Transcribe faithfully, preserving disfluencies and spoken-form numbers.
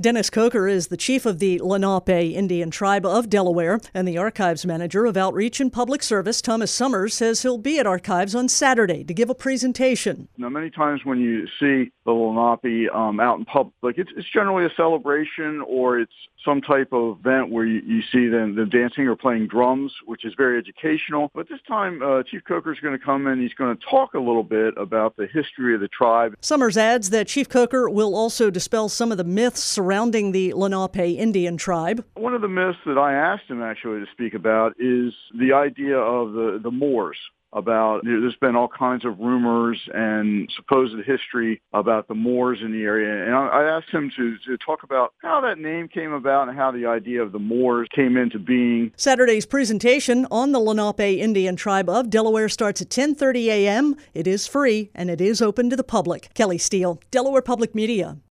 Dennis Coker is the chief of the Lenape Indian Tribe of Delaware, and the Archives Manager of Outreach and Public Service, Thomas Summers, says he'll be at Archives on Saturday to give a presentation. Now, many times when you see the Lenape um, out in public, it's, it's generally a celebration or it's some type of event where you, you see them, them dancing or playing drums, which is very educational. But this time, uh, Chief Coker is going to come in. He's going to talk a little bit about the history of the tribe. Summers adds that Chief Coker will also dispel some of the myths surrounding the Lenape Indian tribe. One of the myths that I asked him actually to speak about is the idea of the, the Moors. About there's been all kinds of rumors and supposed history about the Moors in the area. And I, I asked him to, to talk about how that name came about and how the idea of the Moors came into being. Saturday's presentation on the Lenape Indian Tribe of Delaware starts at ten thirty a.m. It is free and it is open to the public. Kelly Steele, Delaware Public Media.